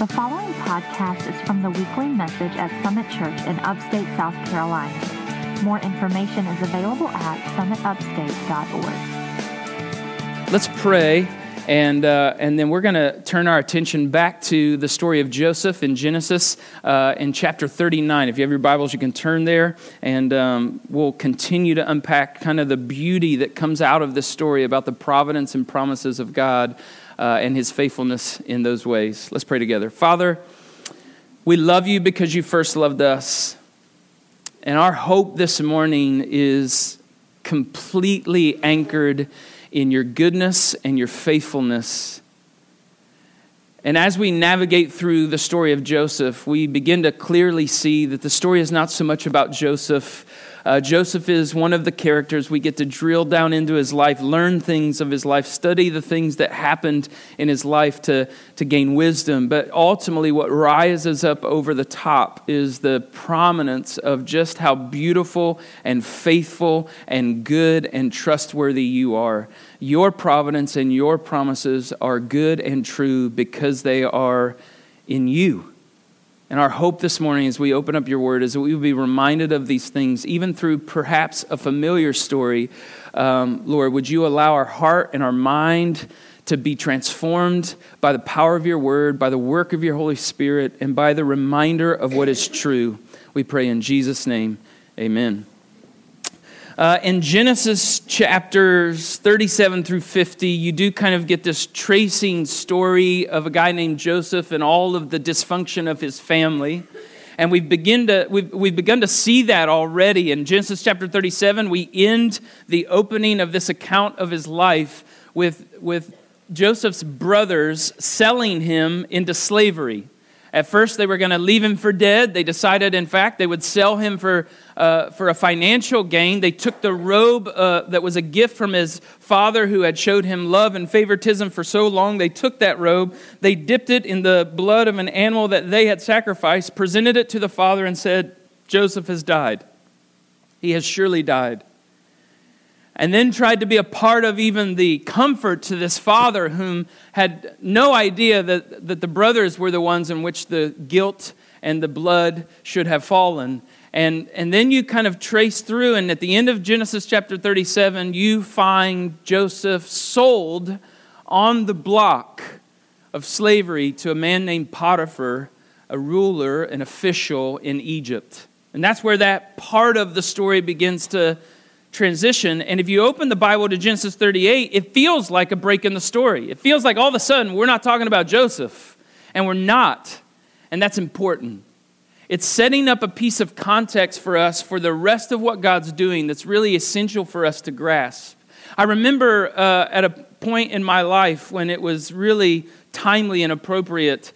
The following podcast is from the weekly message at Summit Church in upstate South Carolina. More information is available at summitupstate.org. Let's pray, and then we're going to turn our attention back to the story of Joseph in Genesis in chapter 39. If you have your Bibles, you can turn there, and we'll continue to unpack kind of the beauty that comes out of this story about the providence and promises of God and His faithfulness in those ways. Let's pray together. Father, we love You because You first loved us. And our hope this morning is completely anchored in Your goodness and Your faithfulness. And as we navigate through the story of Joseph, we begin to clearly see that the story is not so much about Joseph. Joseph is one of the characters. We get to drill down into his life, learn things of his life, study the things that happened in his life to gain wisdom. But ultimately what rises up over the top is the prominence of just how beautiful and faithful and good and trustworthy You are. Your providence and Your promises are good and true because they are in You. And our hope this morning as we open up Your word is that we will be reminded of these things, even through perhaps a familiar story. Lord, would You allow our heart and our mind to be transformed by the power of Your word, by the work of Your Holy Spirit, and by the reminder of what is true. We pray in Jesus' name, amen. In Genesis chapters 37 through 50, you do kind of get this tracing story of a guy named Joseph and all of the dysfunction of his family. And we've begun to see that already. In Genesis chapter 37, we end the opening of this account of his life with Joseph's brothers selling him into slavery. At first, they were going to leave him for dead. They decided, in fact, they would sell him for a financial gain. They took the robe that was a gift from his father who had showed him love and favoritism for so long. They took that robe, they dipped it in the blood of an animal that they had sacrificed, presented it to the father and said, "Joseph has died. He has surely died." And then tried to be a part of even the comfort to this father whom had no idea that the brothers were the ones in which the guilt and the blood should have fallen. And then you kind of trace through, and at the end of Genesis chapter 37, you find Joseph sold on the block of slavery to a man named Potiphar, a ruler, an official in Egypt. And that's where that part of the story begins to transition. And if you open the Bible to Genesis 38, it feels like a break in the story. It feels like all of a sudden we're not talking about Joseph, and we're not. And that's important. It's setting up a piece of context for us for the rest of what God's doing that's really essential for us to grasp. I remember at a point in my life when it was really timely and appropriate,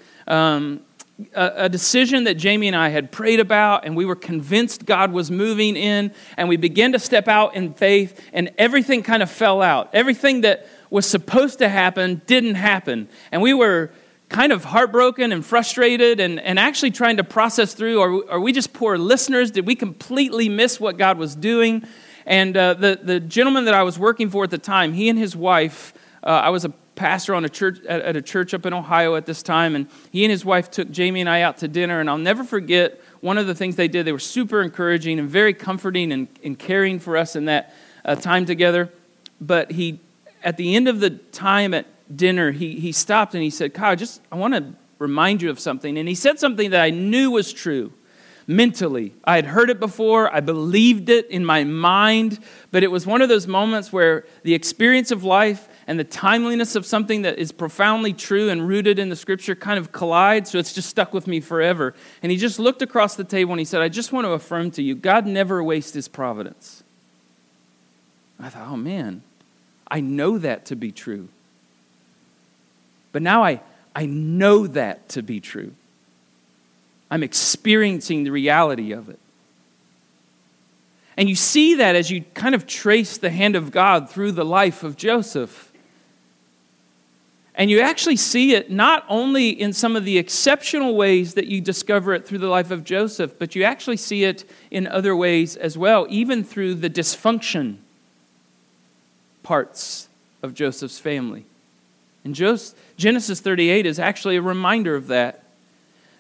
a decision that Jamie and I had prayed about, and we were convinced God was moving in, and we began to step out in faith, and everything kind of fell out. Everything that was supposed to happen didn't happen. And we were kind of heartbroken and frustrated and actually trying to process through, are we just poor listeners? Did we completely miss what God was doing? And the gentleman that I was working for at the time, he and his wife, I was a pastor on a church at a church up in Ohio at this time, and he and his wife took Jamie and I out to dinner, and I'll never forget one of the things they did. They were super encouraging and very comforting and caring for us in that time together. But at the end of the time at dinner, he stopped and he said, "Kyle, I want to remind you of something." And he said something that I knew was true mentally. I had heard it before. I believed it in my mind, but it was one of those moments where the experience of life and the timeliness of something that is profoundly true and rooted in the Scripture kind of collide, so it's just stuck with me forever. And he just looked across the table and he said, "I just want to affirm to you, God never wastes His providence." I thought, oh man, I know that to be true. But now I know that to be true. I'm experiencing the reality of it. And you see that as you kind of trace the hand of God through the life of Joseph. And you actually see it not only in some of the exceptional ways that you discover it through the life of Joseph, but you actually see it in other ways as well, even through the dysfunction parts of Joseph's family. And Genesis 38 is actually a reminder of that.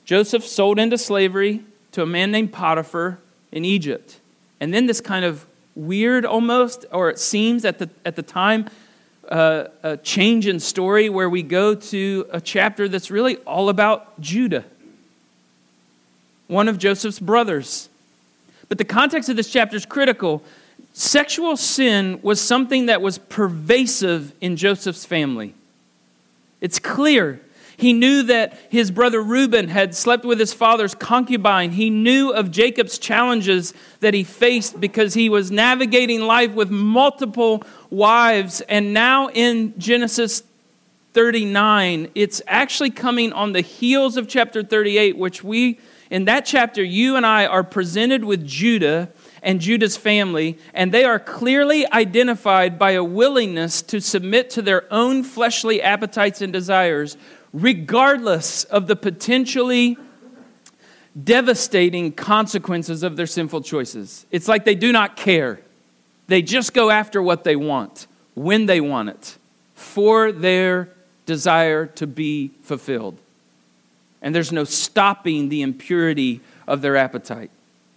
Joseph sold into slavery to a man named Potiphar in Egypt. And then this kind of weird almost, or it seems at the time, a change in story where we go to a chapter that's really all about Judah, one of Joseph's brothers. But the context of this chapter is critical. Sexual sin was something that was pervasive in Joseph's family. It's clear. He knew that his brother Reuben had slept with his father's concubine. He knew of Jacob's challenges that he faced because he was navigating life with multiple wives. And now in Genesis 39, it's actually coming on the heels of chapter 38, which in that chapter, you and I are presented with Judah and Judah's family, and they are clearly identified by a willingness to submit to their own fleshly appetites and desires, regardless of the potentially devastating consequences of their sinful choices. It's like they do not care. They just go after what they want, when they want it, for their desire to be fulfilled. And there's no stopping the impurity of their appetite.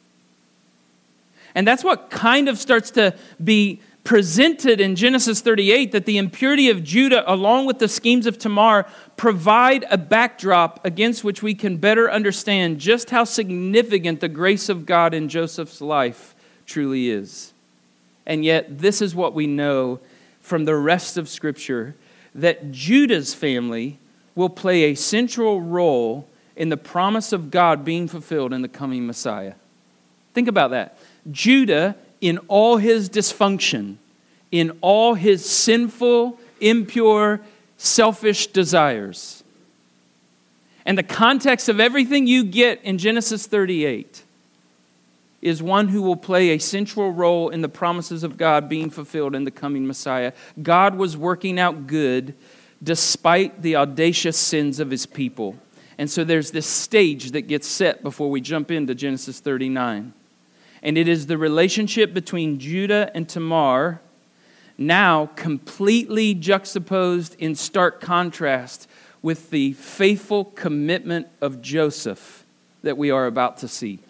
And that's what kind of starts to be presented in Genesis 38, that the impurity of Judah, along with the schemes of Tamar, provide a backdrop against which we can better understand just how significant the grace of God in Joseph's life truly is. And yet, this is what we know from the rest of Scripture, that Judah's family will play a central role in the promise of God being fulfilled in the coming Messiah. Think about that. Judah, in all his dysfunction, in all his sinful, impure, selfish desires. And the context of everything you get in Genesis 38 is one who will play a central role in the promises of God being fulfilled in the coming Messiah. God was working out good despite the audacious sins of his people. And so there's this stage that gets set before we jump into Genesis 39. And it is the relationship between Judah and Tamar, now completely juxtaposed in stark contrast with the faithful commitment of Joseph that we are about to see.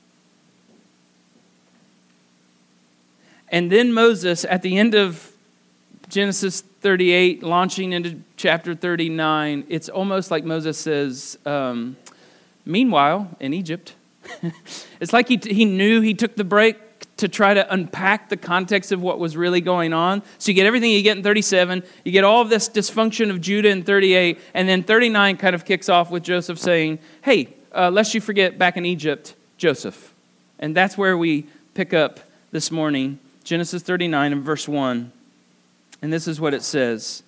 And then Moses, at the end of Genesis 38, launching into chapter 39, it's almost like Moses says, meanwhile, in Egypt, it's like he knew he took the break to try to unpack the context of what was really going on. So you get everything you get in 37, you get all of this dysfunction of Judah in 38, and then 39 kind of kicks off with Joseph saying, hey, lest you forget back in Egypt, Joseph. And that's where we pick up this morning, Genesis 39 and verse 1. And this is what it says.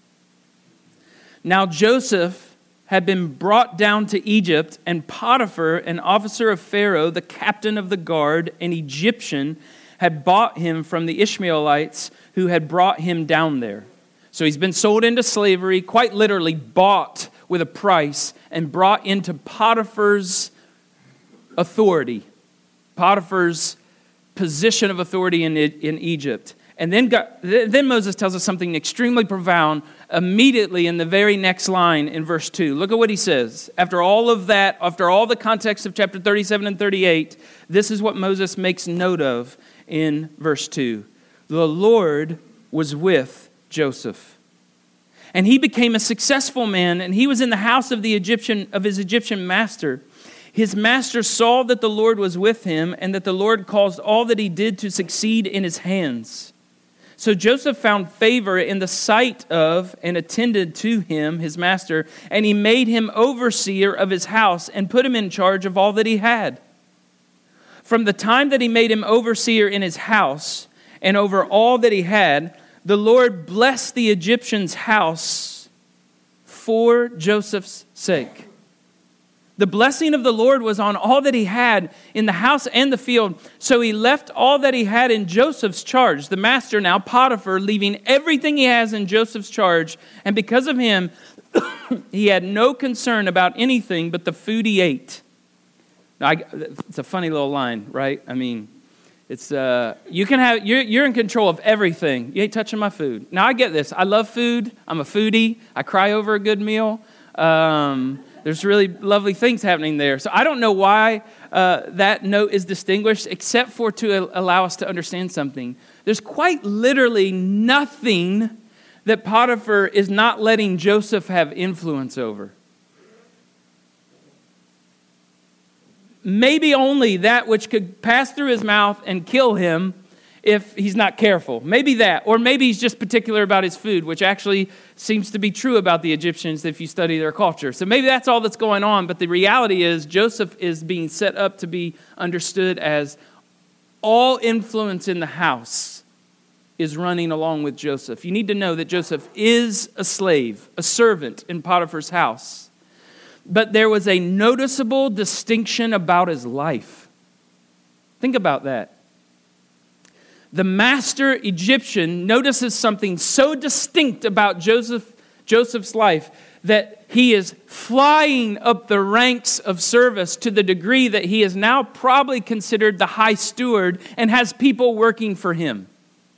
Now Joseph had been brought down to Egypt, and Potiphar, an officer of Pharaoh, the captain of the guard, an Egyptian, had bought him from the Ishmaelites who had brought him down there. So he's been sold into slavery, quite literally bought with a price, and brought into Potiphar's authority, Potiphar's position of authority in Egypt. And then Moses tells us something extremely profound immediately in the very next line in verse 2. Look at what he says. After all of that, after all the context of chapter 37 and 38, this is what Moses makes note of in verse 2. The Lord was with Joseph, and he became a successful man, and he was in the house of his Egyptian master. His master saw that the Lord was with him, and that the Lord caused all that he did to succeed in his hands. So Joseph found favor in the sight of and attended to him, his master, and he made him overseer of his house and put him in charge of all that he had. From the time that he made him overseer in his house and over all that he had, the Lord blessed the Egyptian's house for Joseph's sake. The blessing of the Lord was on all that he had in the house and the field. So he left all that he had in Joseph's charge. The master now, Potiphar, leaving everything he has in Joseph's charge. And because of him, he had no concern about anything but the food he ate. Now, it's a funny little line, right? I mean, it's you're in control of everything. You ain't touching my food. Now, I get this. I love food. I'm a foodie. I cry over a good meal. There's really lovely things happening there. So I don't know why that note is distinguished, except for to allow us to understand something. There's quite literally nothing that Potiphar is not letting Joseph have influence over. Maybe only that which could pass through his mouth and kill him if he's not careful. Maybe that. Or maybe he's just particular about his food, which actually seems to be true about the Egyptians if you study their culture. So maybe that's all that's going on. But the reality is Joseph is being set up to be understood as all influence in the house is running along with Joseph. You need to know that Joseph is a slave, a servant in Potiphar's house. But there was a noticeable distinction about his life. Think about that. The master Egyptian notices something so distinct about Joseph's life that he is flying up the ranks of service to the degree that he is now probably considered the high steward and has people working for him.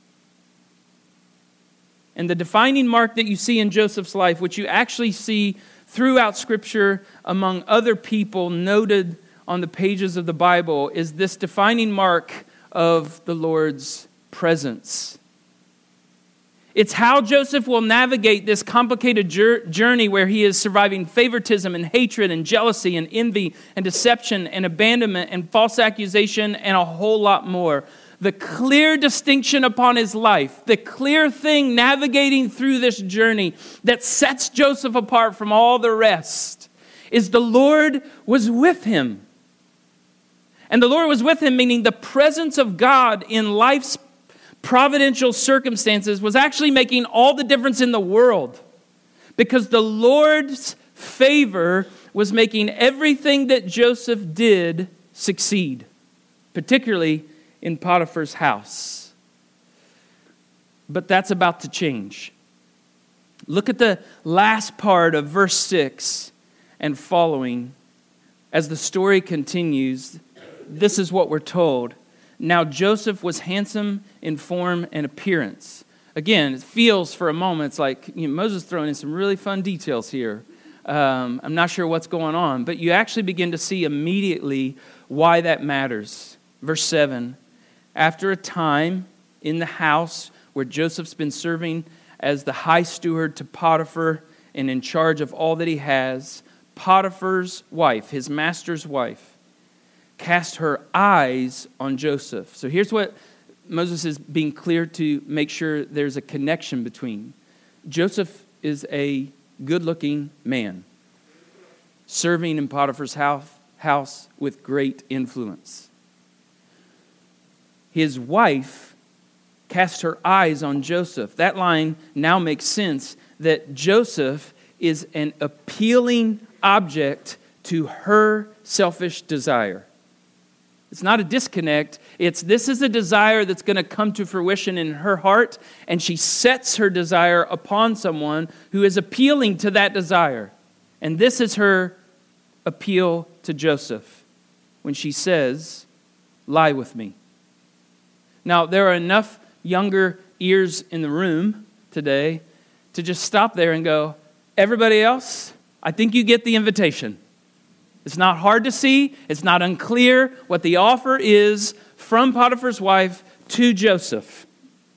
And the defining mark that you see in Joseph's life, which you actually see throughout Scripture among other people noted on the pages of the Bible, is this defining mark of the Lord's presence. It's how Joseph will navigate this complicated journey where he is surviving favoritism and hatred and jealousy and envy and deception and abandonment and false accusation and a whole lot more. The clear distinction upon his life, the clear thing navigating through this journey that sets Joseph apart from all the rest is the Lord was with him. And the Lord was with him, meaning the presence of God in life's providential circumstances was actually making all the difference in the world. Because the Lord's favor was making everything that Joseph did succeed, particularly in Potiphar's house. But that's about to change. Look at the last part of verse 6 and following. As the story continues, this is what we're told. Now Joseph was handsome in form and appearance. Again, it feels for a moment, it's like Moses throwing in some really fun details here. I'm not sure what's going on, but you actually begin to see immediately why that matters. Verse 7. After a time in the house where Joseph's been serving as the high steward to Potiphar and in charge of all that he has, Potiphar's wife, his master's wife, cast her eyes on Joseph. So here's what Moses is being clear to make sure there's a connection between. Joseph is a good-looking man, serving in Potiphar's house with great influence. His wife cast her eyes on Joseph. That line now makes sense that Joseph is an appealing object to her selfish desire. It's not a disconnect. This is a desire that's going to come to fruition in her heart, and she sets her desire upon someone who is appealing to that desire. And this is her appeal to Joseph when she says, "Lie with me." Now, there are enough younger ears in the room today to just stop there and go, everybody else, I think you get the invitation. It's not hard to see. It's not unclear what the offer is from Potiphar's wife to Joseph.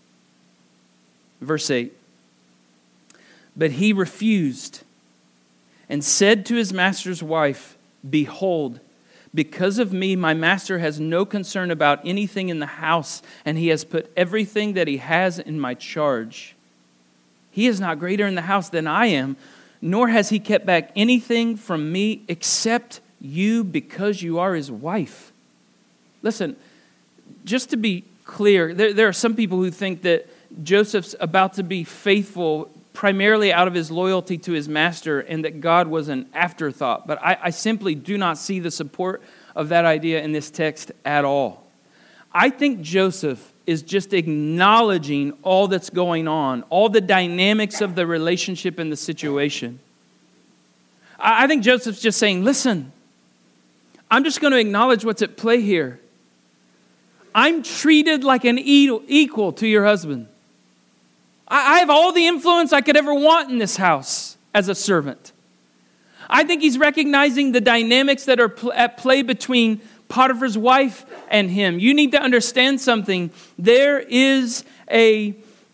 Verse 8. But he refused and said to his master's wife, "Behold, because of me, my master has no concern about anything in the house, and he has put everything that he has in my charge. He is not greater in the house than I am, nor has he kept back anything from me except you, because you are his wife." Listen, just to be clear, there are some people who think that Joseph's about to be faithful primarily out of his loyalty to his master and that God was an afterthought. But I simply do not see the support of that idea in this text at all. I think Joseph is just acknowledging all that's going on, all the dynamics of the relationship and the situation. I think Joseph's just saying, listen, I'm just going to acknowledge what's at play here. I'm treated like an equal to your husband. I have all the influence I could ever want in this house as a servant. I think he's recognizing the dynamics that are at play between Potiphar's wife and him. You need to understand something. There is an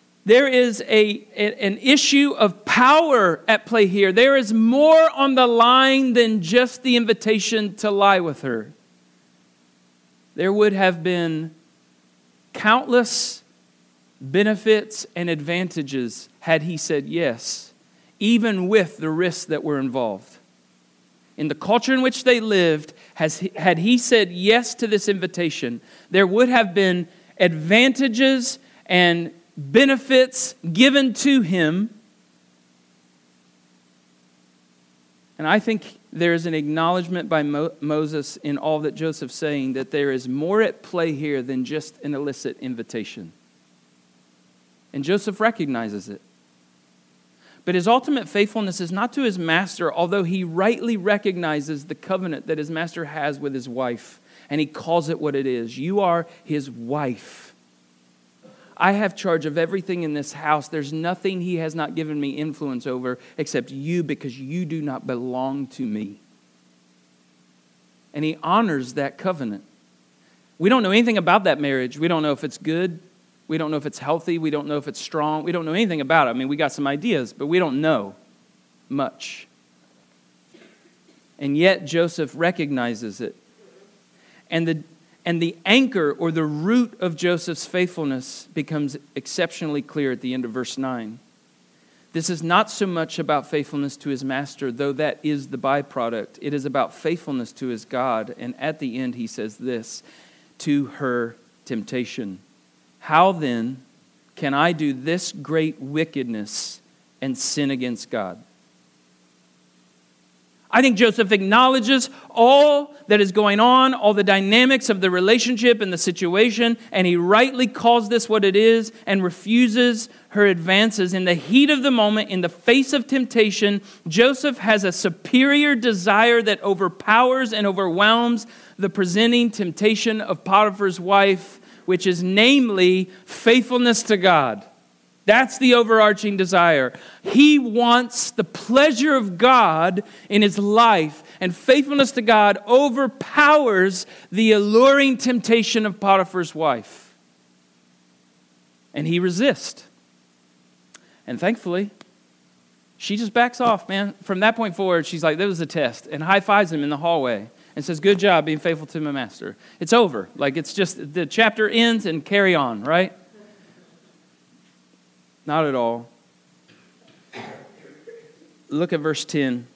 issue of power at play here. There is more on the line than just the invitation to lie with her. There would have been countless benefits and advantages had he said yes, even with the risks that were involved. In the culture in which they lived, had he said yes to this invitation, there would have been advantages and benefits given to him. And I think there is an acknowledgement by Moses in all that Joseph's saying that there is more at play here than just an illicit invitation. And Joseph recognizes it. But his ultimate faithfulness is not to his master, although he rightly recognizes the covenant that his master has with his wife. And he calls it what it is. You are his wife. I have charge of everything in this house. There's nothing he has not given me influence over except you, because you do not belong to me. And he honors that covenant. We don't know anything about that marriage. We don't know if it's good. We don't know if it's healthy. We don't know if it's strong. We don't know anything about it. I mean, we got some ideas, but we don't know much. And yet Joseph recognizes it. And the anchor or the root of Joseph's faithfulness becomes exceptionally clear at the end of verse 9. This is not so much about faithfulness to his master, though that is the byproduct. It is about faithfulness to his God. And at the end he says this, to her temptation. How then can I do this great wickedness and sin against God? I think Joseph acknowledges all that is going on, all the dynamics of the relationship and the situation, and he rightly calls this what it is and refuses her advances. In the heat of the moment, in the face of temptation, Joseph has a superior desire that overpowers and overwhelms the presenting temptation of Potiphar's wife, which is namely faithfulness to God. That's the overarching desire. He wants the pleasure of God in his life, and faithfulness to God overpowers the alluring temptation of Potiphar's wife. And he resists. And thankfully, she just backs off, man. From that point forward, she's like, that was a test, and high-fives him in the hallway. And says, good job being faithful to my master. It's over. Like, it's just, the chapter ends and carry on, right? Not at all. Look at verse 10.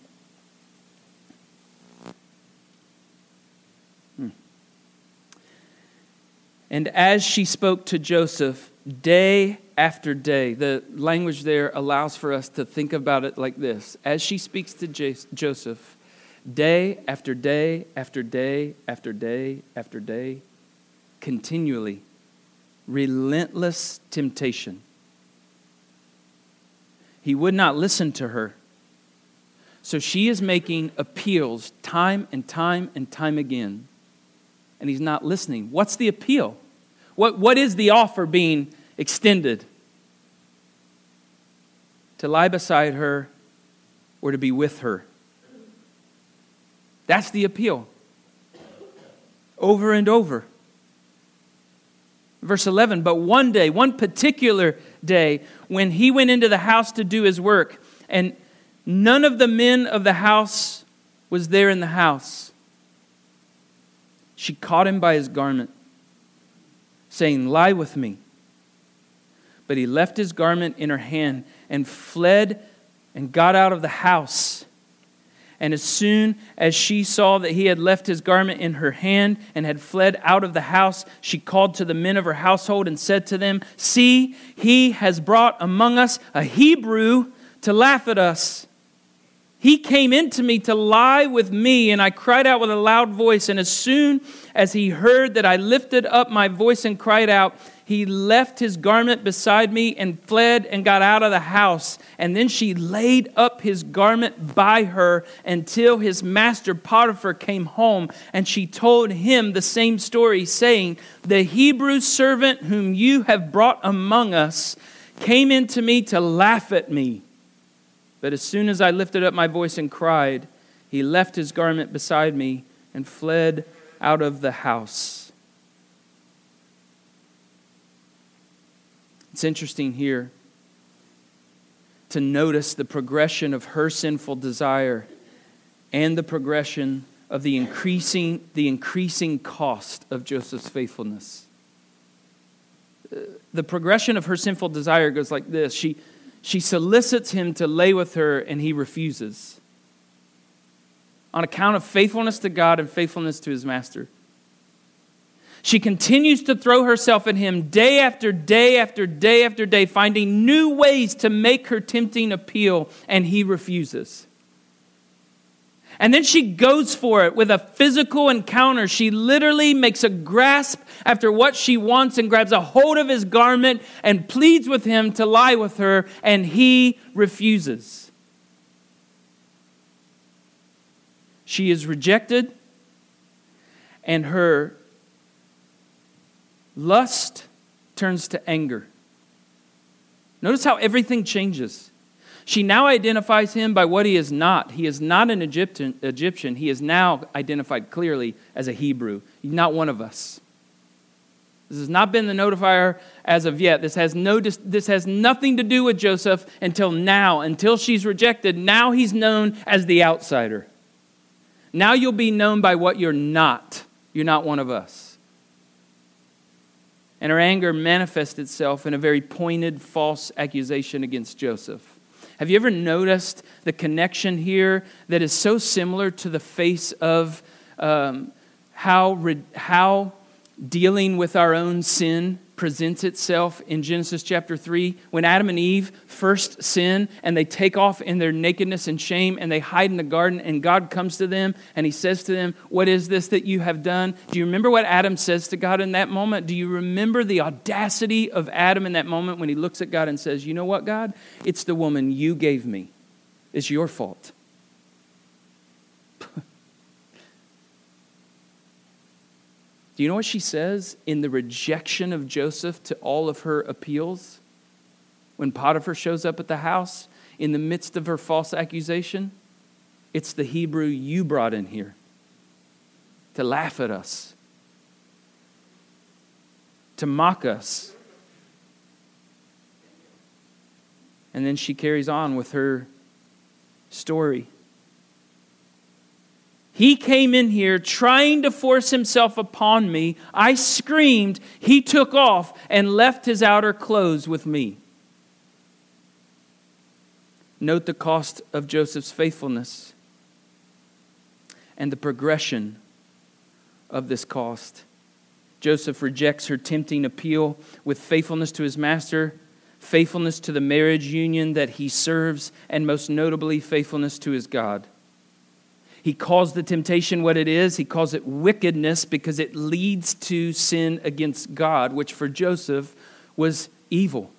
And as she spoke to Joseph day after day, the language there allows for us to think about it like this. As she speaks to Joseph, day after day after day after day after day, continually, relentless temptation. He would not listen to her. So she is making appeals time and time and time again. And he's not listening. What's the appeal? What is the offer being extended? To lie beside her or to be with her. That's the appeal. Over and over. Verse 11, but one day, one particular day, when he went into the house to do his work, and none of the men of the house was there in the house, she caught him by his garment, saying, lie with me. But he left his garment in her hand and fled and got out of the house. And as soon as she saw that he had left his garment in her hand and had fled out of the house, she called to the men of her household and said to them, see, he has brought among us a Hebrew to laugh at us. He came into me to lie with me, and I cried out with a loud voice. And as soon as he heard that I lifted up my voice and cried out, he left his garment beside me and fled and got out of the house. And then she laid up his garment by her until his master Potiphar came home. And she told him the same story, saying, the Hebrew servant whom you have brought among us came into me to laugh at me. But as soon as I lifted up my voice and cried, He left his garment beside me and fled out of the house. It's interesting here to notice the progression of her sinful desire and the progression of the increasing cost of Joseph's faithfulness. The progression of her sinful desire goes like this. She solicits him to lay with her, and he refuses, on account of faithfulness to God and faithfulness to his master. She continues to throw herself at him day after day after day after day, finding new ways to make her tempting appeal, and he refuses. And then she goes for it with a physical encounter. She literally makes a grasp after what she wants and grabs a hold of his garment and pleads with him to lie with her, and he refuses. She is rejected, and her lust turns to anger. Notice how everything changes. She now identifies him by what he is not. He is not an Egyptian. He is now identified clearly as a Hebrew. He's not one of us. This has not been the notifier as of yet. This has nothing to do with Joseph until now. Until she's rejected, now he's known as the outsider. Now you'll be known by what you're not. You're not one of us. And her anger manifests itself in a very pointed false accusation against Joseph. Have you ever noticed the connection here that is so similar to the face of how dealing with our own sin presents itself in Genesis chapter 3? When Adam and Eve first sin and they take off in their nakedness and shame and they hide in the garden, and God comes to them and he says to them, "What is this that you have done?" Do you remember what Adam says to God in that moment? Do you remember the audacity of Adam in that moment when he looks at God and says, "You know what, God? It's the woman you gave me. It's your fault." Do you know what she says in the rejection of Joseph to all of her appeals? When Potiphar shows up at the house in the midst of her false accusation, it's the Hebrew you brought in here to laugh at us, to mock us. And then she carries on with her story. He came in here trying to force himself upon me. I screamed. He took off and left his outer clothes with me. Note the cost of Joseph's faithfulness and the progression of this cost. Joseph rejects her tempting appeal with faithfulness to his master, faithfulness to the marriage union that he serves, and most notably, faithfulness to his God. He calls the temptation what it is. He calls it wickedness because it leads to sin against God, which for Joseph was evil.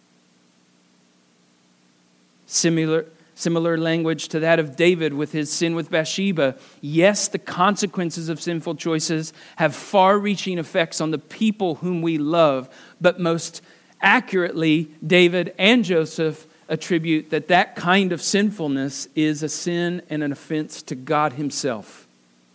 Similar language to that of David with his sin with Bathsheba. Yes, the consequences of sinful choices have far-reaching effects on the people whom we love, but most accurately, David and Joseph attribute that kind of sinfulness is a sin and an offense to God himself.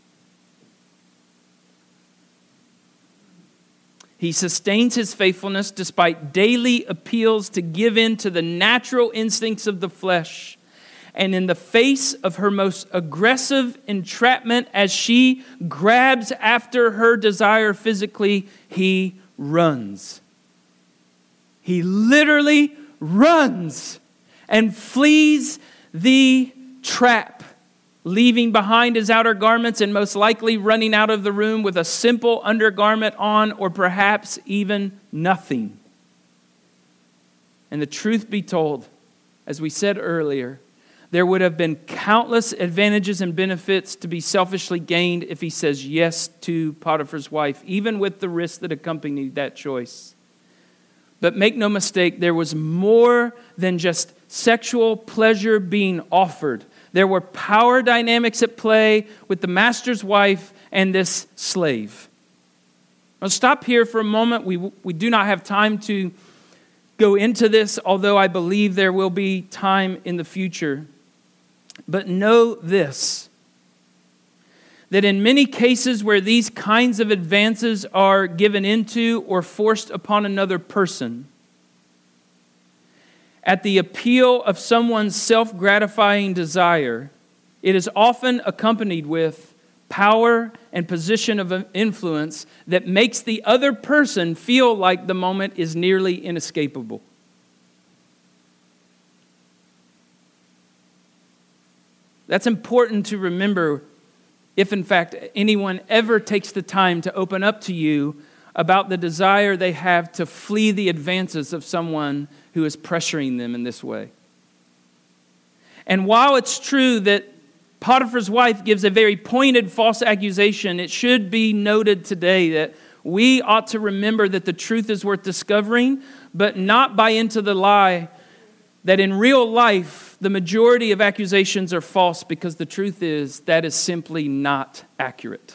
He sustains his faithfulness despite daily appeals to give in to the natural instincts of the flesh. And in the face of her most aggressive entrapment, as she grabs after her desire physically, he runs. He literally runs and flees the trap, leaving behind his outer garments and most likely running out of the room with a simple undergarment on, or perhaps even nothing. And the truth be told, as we said earlier, there would have been countless advantages and benefits to be selfishly gained if he says yes to Potiphar's wife, even with the risks that accompanied that choice. But make no mistake, there was more than just sexual pleasure being offered. There were power dynamics at play with the master's wife and this slave. I'll stop here for a moment. We do not have time to go into this, although I believe there will be time in the future. But know this. that in many cases where these kinds of advances are given into or forced upon another person, at the appeal of someone's self-gratifying desire, it is often accompanied with power and position of influence that makes the other person feel like the moment is nearly inescapable. That's important to remember if, in fact, anyone ever takes the time to open up to you about the desire they have to flee the advances of someone who is pressuring them in this way. And while it's true that Potiphar's wife gives a very pointed false accusation, it should be noted today that we ought to remember that the truth is worth discovering, but not buy into the lie that in real life, the majority of accusations are false, because the truth is that is simply not accurate.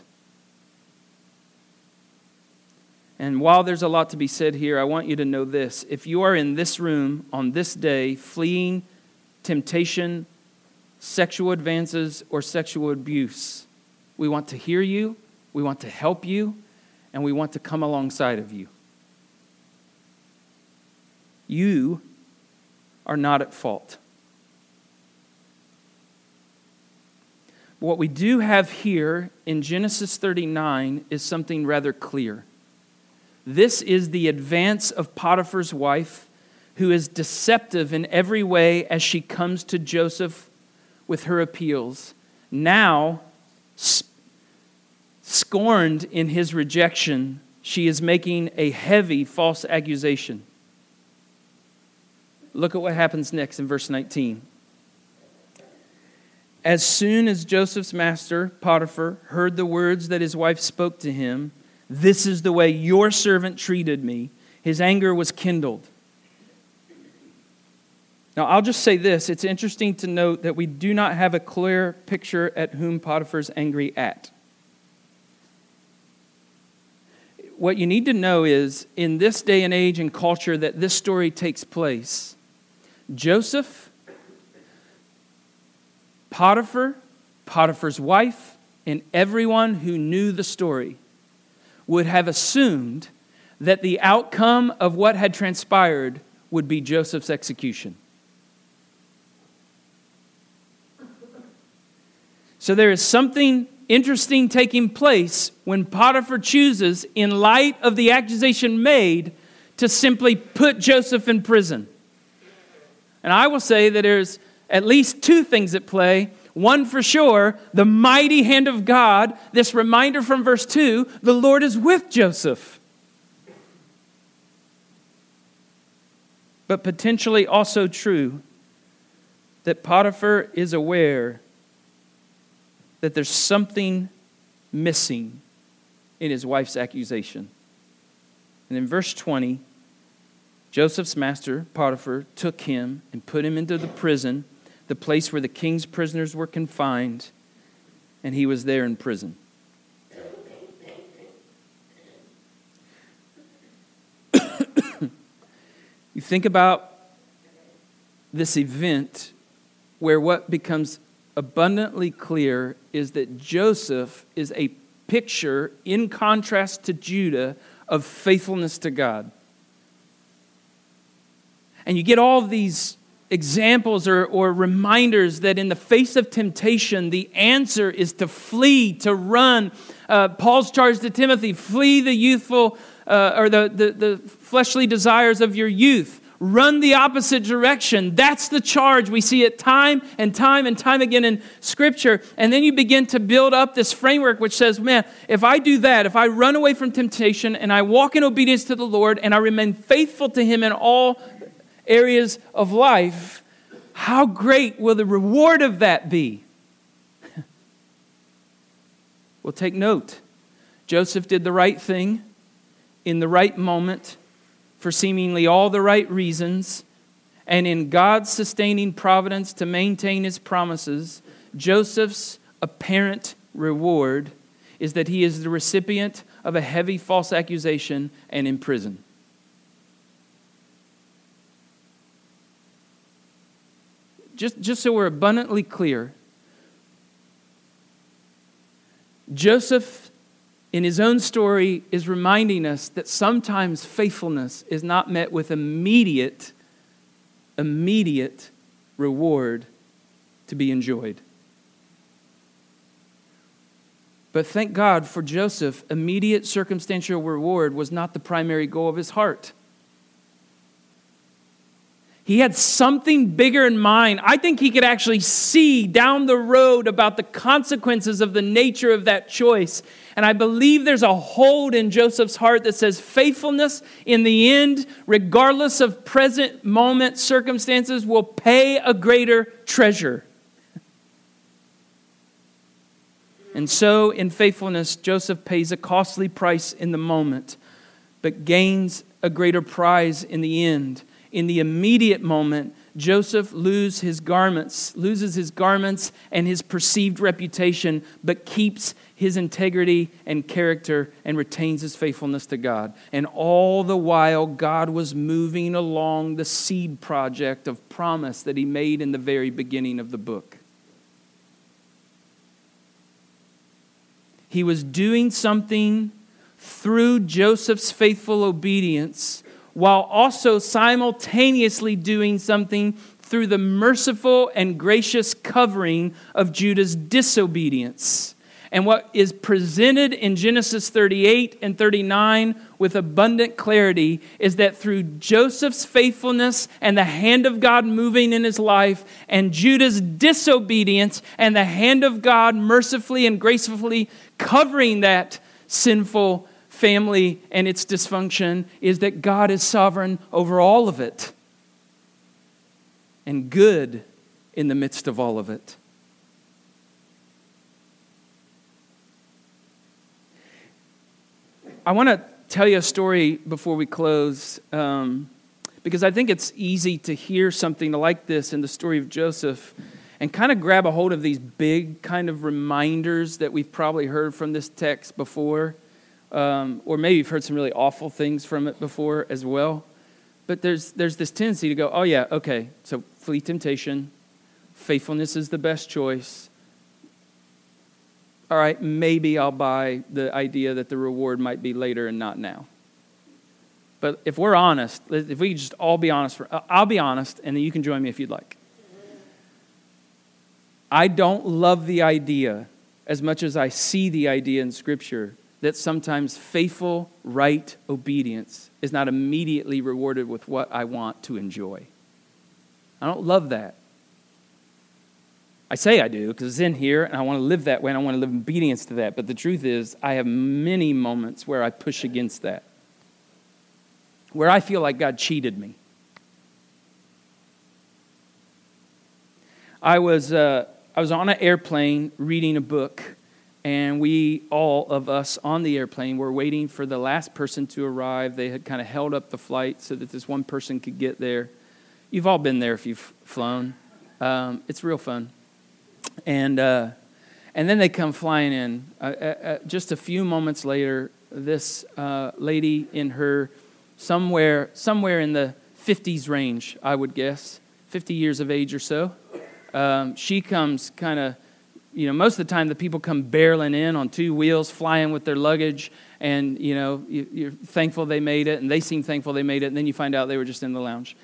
And while there's a lot to be said here, I want you to know this. If you are in this room on this day fleeing temptation, sexual advances, or sexual abuse, we want to hear you, we want to help you, and we want to come alongside of you. You are not at fault. What we do have here in Genesis 39 is something rather clear. This is the advance of Potiphar's wife, who is deceptive in every way as she comes to Joseph with her appeals. Now, scorned in his rejection, she is making a heavy false accusation. Look at what happens next in verse 19. As soon as Joseph's master, Potiphar, heard the words that his wife spoke to him, "This is the way your servant treated me," his anger was kindled. Now, I'll just say this. It's interesting to note that we do not have a clear picture at whom Potiphar's angry at. What you need to know is, in this day and age and culture that this story takes place, Joseph, Potiphar, Potiphar's wife, and everyone who knew the story would have assumed that the outcome of what had transpired would be Joseph's execution. So there is something interesting taking place when Potiphar chooses, in light of the accusation made, to simply put Joseph in prison. And I will say that there's at least two things at play. One for sure, the mighty hand of God. This reminder from verse 2, the Lord is with Joseph. But potentially also true that Potiphar is aware that there's something missing in his wife's accusation. And in verse 20, Joseph's master, Potiphar, took him and put him into the prison, the place where the king's prisoners were confined, and he was there in prison. You think about this event where what becomes abundantly clear is that Joseph is a picture, in contrast to Judah, of faithfulness to God. And you get all of these examples or reminders that in the face of temptation, the answer is to flee, to run. Paul's charge to Timothy, flee the youthful or the fleshly desires of your youth. Run the opposite direction. That's the charge. We see it time and time and time again in Scripture. And then you begin to build up this framework which says, man, if I do that, if I run away from temptation and I walk in obedience to the Lord and I remain faithful to Him in all areas of life, how great will the reward of that be? Well, take note. Joseph did the right thing in the right moment for seemingly all the right reasons, and in God's sustaining providence to maintain His promises, Joseph's apparent reward is that he is the recipient of a heavy false accusation and in prison. Just so we're abundantly clear, Joseph, in his own story, is reminding us that sometimes faithfulness is not met with immediate reward to be enjoyed. But thank God for Joseph, immediate circumstantial reward was not the primary goal of his heart. He had something bigger in mind. I think he could actually see down the road about the consequences of the nature of that choice. And I believe there's a hold in Joseph's heart that says faithfulness in the end, regardless of present moment circumstances, will pay a greater treasure. And so in faithfulness, Joseph pays a costly price in the moment, but gains a greater prize in the end. In the immediate moment, Joseph loses his garments and his perceived reputation, but keeps his integrity and character and retains his faithfulness to God. And all the while, God was moving along the seed project of promise that he made in the very beginning of the book. He was doing something through Joseph's faithful obedience, while also simultaneously doing something through the merciful and gracious covering of Judah's disobedience. And what is presented in Genesis 38 and 39 with abundant clarity is that through Joseph's faithfulness and the hand of God moving in his life, and Judah's disobedience and the hand of God mercifully and gracefully covering that sinful family and its dysfunction, is that God is sovereign over all of it and good in the midst of all of it. I want to tell you a story before we close, because I think it's easy to hear something like this in the story of Joseph and kind of grab a hold of these big kind of reminders that we've probably heard from this text before, or maybe you've heard some really awful things from it before as well. But there's this tendency to go, oh yeah, okay, so flee temptation, faithfulness is the best choice. All right, maybe I'll buy the idea that the reward might be later and not now. But if we're honest, if we just all be honest, I'll be honest, and then you can join me if you'd like. I don't love the idea as much as I see the idea in Scripture that sometimes faithful, right obedience is not immediately rewarded with what I want to enjoy. I don't love that. I say I do because it's in here and I want to live that way and I want to live in obedience to that. But the truth is, I have many moments where I push against that, where I feel like God cheated me. I was on an airplane reading a book, and all of us on the airplane were waiting for the last person to arrive. They had kind of held up the flight so that this one person could get there. You've all been there if you've flown. It's real fun. And then they come flying in. Just a few moments later, this lady in her somewhere in the 50s range, I would guess, 50 years of age or so. She comes kind of, most of the time the people come barreling in on two wheels, flying with their luggage, and, you're thankful they made it, and they seem thankful they made it, and then you find out they were just in the lounge.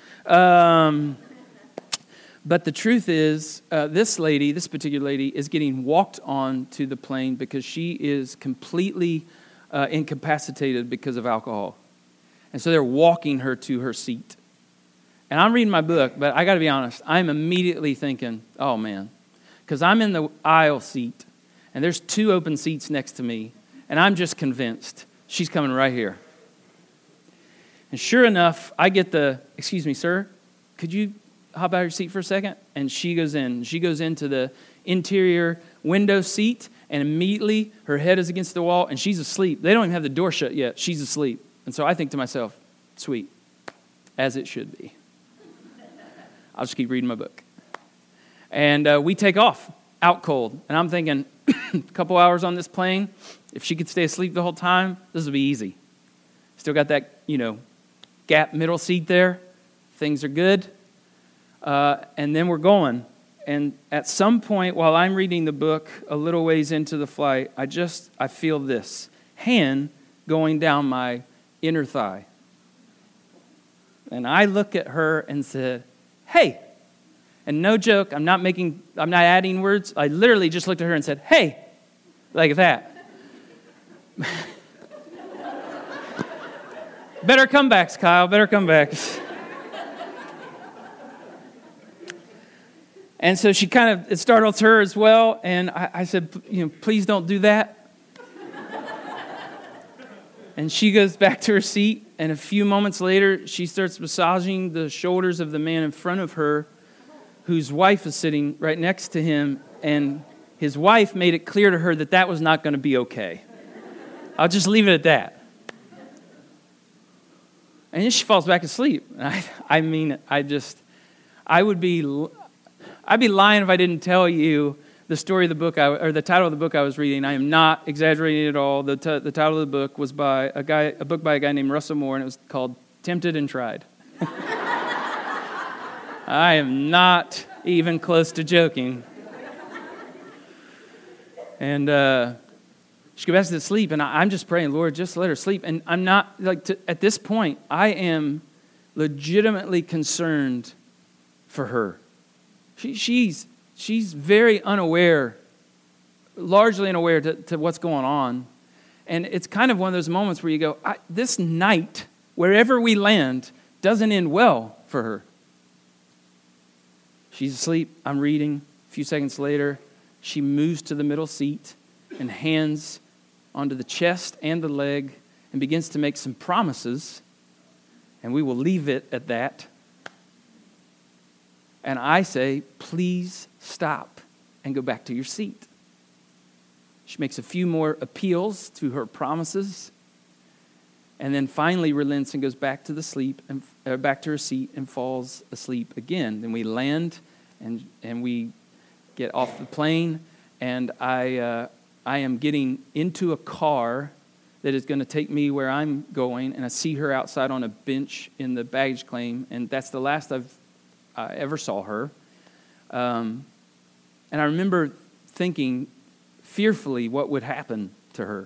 But the truth is, this particular lady, is getting walked on to the plane because she is completely incapacitated because of alcohol. And so they're walking her to her seat. And I'm reading my book, but I got to be honest, I'm immediately thinking, oh man, because I'm in the aisle seat, and there's two open seats next to me, and I'm just convinced she's coming right here. And sure enough, I get excuse me, sir, could you hop out of your seat for a second? And she goes in. She goes into the interior window seat, and immediately her head is against the wall, and she's asleep. They don't even have the door shut yet. She's asleep. And so I think to myself, sweet, as it should be. I'll just keep reading my book. And we take off, out cold. And I'm thinking, a couple hours on this plane, if she could stay asleep the whole time, this will be easy. Still got that, gap middle seat there. Things are good. And then we're going. And at some point while I'm reading the book, a little ways into the flight, I feel this hand going down my inner thigh. And I look at her and said, "Hey." And no joke, I'm not adding words. I literally just looked at her and said, "Hey," like that. Better comebacks, Kyle, better comebacks. And so it startles her as well. And I said, "Please don't do that." And she goes back to her seat. And a few moments later, she starts massaging the shoulders of the man in front of her, whose wife is sitting right next to him. And his wife made it clear to her that was not going to be okay. I'll just leave it at that. And then she falls back asleep. I'd be lying if I didn't tell you the story of the book, or the title of the book I was reading. I am not exaggerating at all. The title of the book was by a book by a guy named Russell Moore, and it was called Tempted and Tried. I am not even close to joking. And she goes back to sleep, and I'm just praying, "Lord, just let her sleep." And I'm not, at this point, I am legitimately concerned for her. She's very unaware, largely unaware to what's going on. And it's kind of one of those moments where you go, this night, wherever we land, doesn't end well for her. She's asleep. I'm reading. A few seconds later, she moves to the middle seat and hands onto the chest and the leg and begins to make some promises. And we will leave it at that. And I say, "Please stop and go back to your seat." She makes a few more appeals to her promises, and then finally relents and goes back to back to her seat and falls asleep again. Then we land and we get off the plane, and I am getting into a car that is going to take me where I'm going, and I see her outside on a bench in the baggage claim, and that's the last I ever saw her. And I remember thinking fearfully what would happen to her.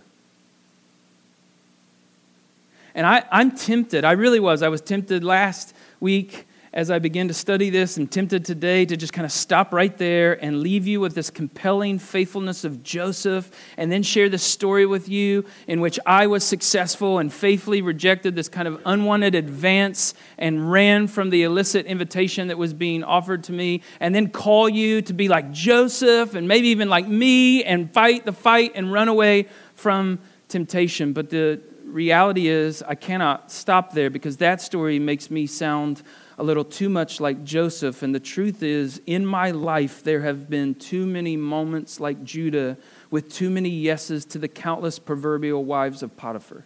And I'm tempted. I really was. I was tempted last week as I began to study this, and tempted today to just kind of stop right there and leave you with this compelling faithfulness of Joseph, and then share this story with you in which I was successful and faithfully rejected this kind of unwanted advance and ran from the illicit invitation that was being offered to me, and then call you to be like Joseph and maybe even like me and fight the fight and run away from temptation. But the reality is I cannot stop there, because that story makes me sound a little too much like Joseph. And the truth is, in my life, there have been too many moments like Judah with too many yeses to the countless proverbial wives of Potiphar.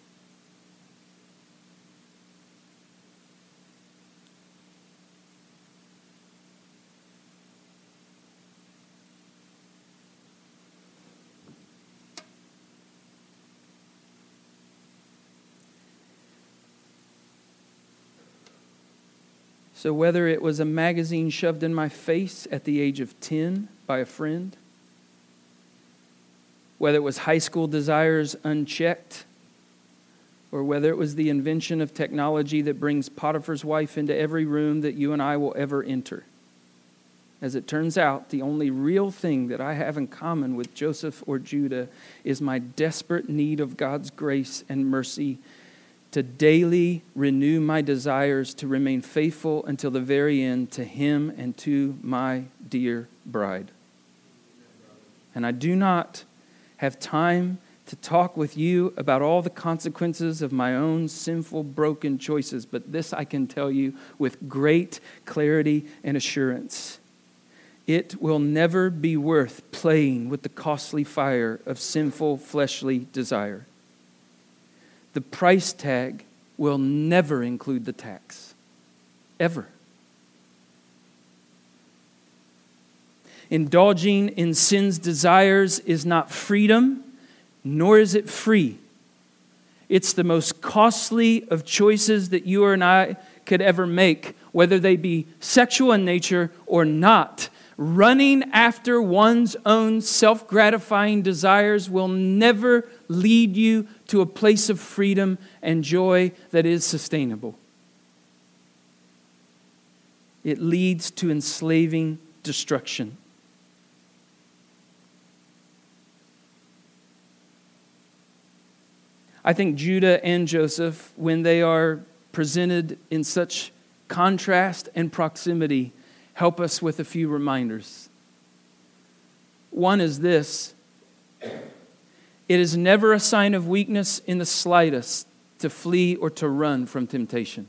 So whether it was a magazine shoved in my face at the age of 10 by a friend, whether it was high school desires unchecked, or whether it was the invention of technology that brings Potiphar's wife into every room that you and I will ever enter. As it turns out, the only real thing that I have in common with Joseph or Judah is my desperate need of God's grace and mercy to daily renew my desires to remain faithful until the very end to Him and to my dear bride. And I do not have time to talk with you about all the consequences of my own sinful, broken choices, but this I can tell you with great clarity and assurance. It will never be worth playing with the costly fire of sinful, fleshly desire. The price tag will never include the tax. Ever. Indulging in sin's desires is not freedom, nor is it free. It's the most costly of choices that you and I could ever make, whether they be sexual in nature or not. Running after one's own self-gratifying desires will never lead you to a place of freedom and joy that is sustainable. It leads to enslaving destruction. I think Judah and Joseph, when they are presented in such contrast and proximity, help us with a few reminders. One is this: it is never a sign of weakness in the slightest to flee or to run from temptation.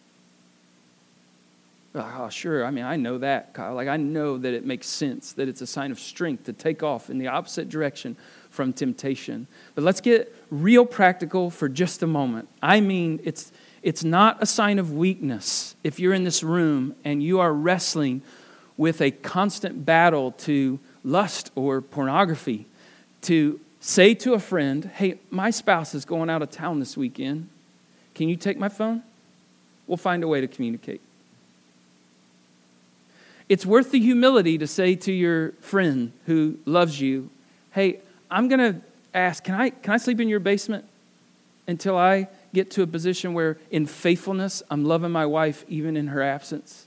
Oh, sure, I know that, Kyle. I know that it makes sense, that it's a sign of strength to take off in the opposite direction from temptation. But let's get real practical for just a moment. It's not a sign of weakness if you're in this room and you are wrestling with a constant battle to lust or pornography, to say to a friend, hey, my spouse is going out of town this weekend. Can you take my phone? We'll find a way to communicate. It's worth the humility to say to your friend who loves you, hey, I'm going to ask, can I sleep in your basement until I get to a position where in faithfulness I'm loving my wife even in her absence?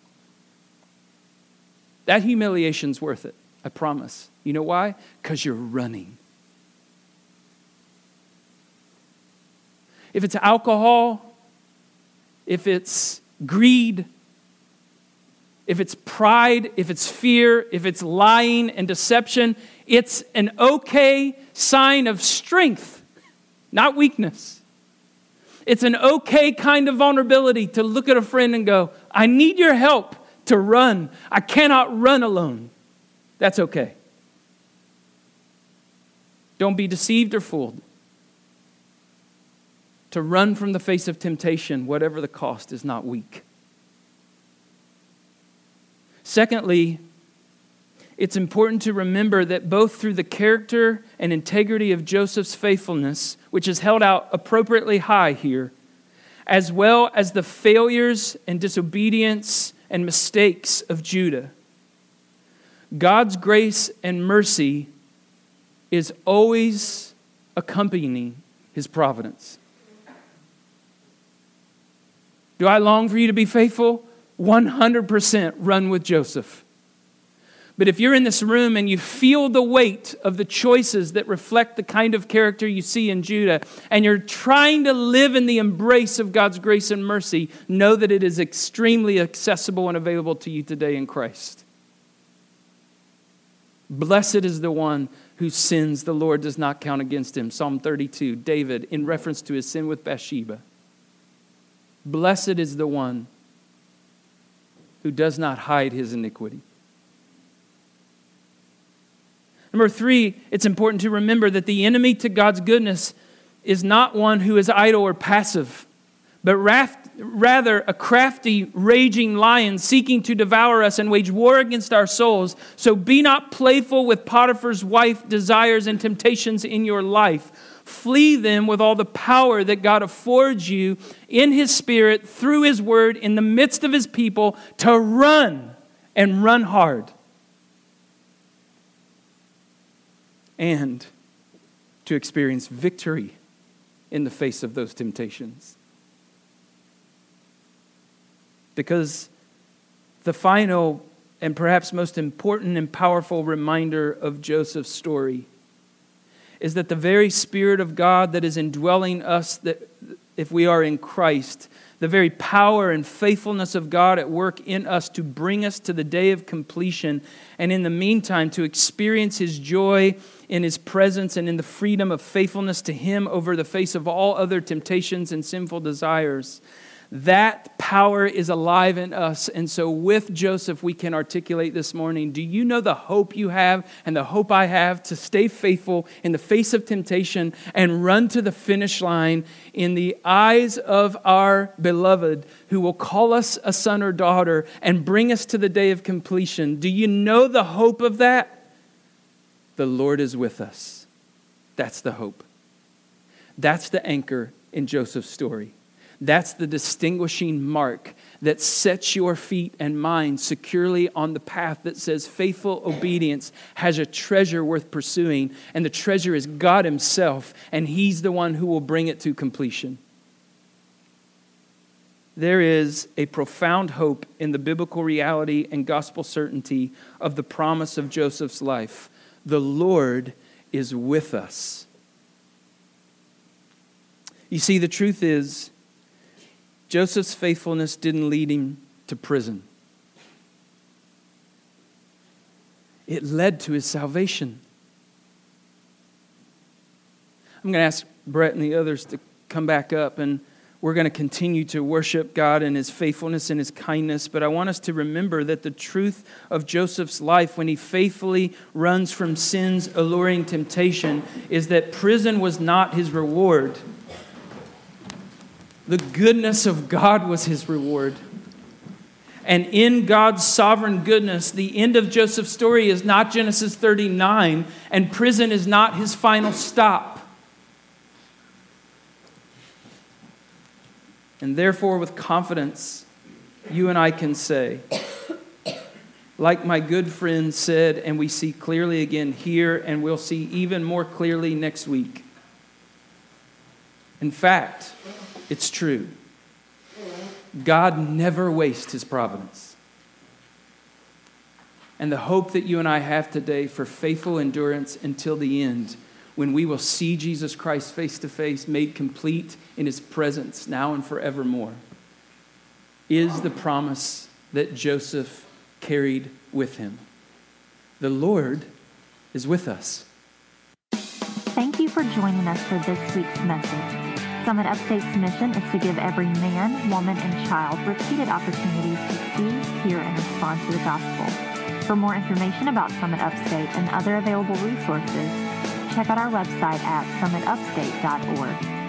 That humiliation's worth it, I promise. You know why? Because you're running. If it's alcohol, if it's greed, if it's pride, if it's fear, if it's lying and deception, it's an okay sign of strength, not weakness. It's an okay kind of vulnerability to look at a friend and go, I need your help to run. I cannot run alone. That's okay. Don't be deceived or fooled. To run from the face of temptation, whatever the cost, is not weak. Secondly, it's important to remember that both through the character and integrity of Joseph's faithfulness, which is held out appropriately high here, as well as the failures and disobedience and mistakes of Judah, God's grace and mercy is always accompanying His providence. Do I long for you to be faithful? 100% run with Joseph. But if you're in this room and you feel the weight of the choices that reflect the kind of character you see in Judah, and you're trying to live in the embrace of God's grace and mercy, know that it is extremely accessible and available to you today in Christ. Blessed is the one whose sins the Lord does not count against him. Psalm 32, David, in reference to his sin with Bathsheba. Blessed is the one who does not hide his iniquity. Number 3, it's important to remember that the enemy to God's goodness is not one who is idle or passive, but rather a crafty, raging lion seeking to devour us and wage war against our souls. So be not playful with Potiphar's wife desires and temptations in your life. Flee them with all the power that God affords you in His Spirit, through His Word, in the midst of His people, to run and run hard. And to experience victory in the face of those temptations. Because the final and perhaps most important and powerful reminder of Joseph's story is that the very Spirit of God that is indwelling us, that if we are in Christ, the very power and faithfulness of God at work in us to bring us to the day of completion, and in the meantime to experience His joy in His presence and in the freedom of faithfulness to Him over the face of all other temptations and sinful desires. That power is alive in us. And so with Joseph, we can articulate this morning, do you know the hope you have and the hope I have to stay faithful in the face of temptation and run to the finish line in the eyes of our beloved who will call us a son or daughter and bring us to the day of completion? Do you know the hope of that? The Lord is with us. That's the hope. That's the anchor in Joseph's story. That's the distinguishing mark that sets your feet and mind securely on the path that says faithful obedience has a treasure worth pursuing, and the treasure is God himself, and he's the one who will bring it to completion. There is a profound hope in the biblical reality and gospel certainty of the promise of Joseph's life. The Lord is with us. You see, the truth is, Joseph's faithfulness didn't lead him to prison. It led to his salvation. I'm going to ask Brett and the others to come back up, and we're going to continue to worship God and his faithfulness and his kindness. But I want us to remember that the truth of Joseph's life when he faithfully runs from sin's alluring temptation is that prison was not his reward. The goodness of God was his reward. And in God's sovereign goodness, the end of Joseph's story is not Genesis 39, and prison is not his final stop. And therefore, with confidence, you and I can say, like my good friend said, and we see clearly again here, and we'll see even more clearly next week. In fact, it's true. God never wastes his providence. And the hope that you and I have today for faithful endurance until the end, when we will see Jesus Christ face to face, made complete in his presence now and forevermore, is the promise that Joseph carried with him. The Lord is with us. Thank you for joining us for this week's message. Summit Upstate's mission is to give every man, woman, and child repeated opportunities to see, hear, and respond to the gospel. For more information about Summit Upstate and other available resources, check out our website at summitupstate.org.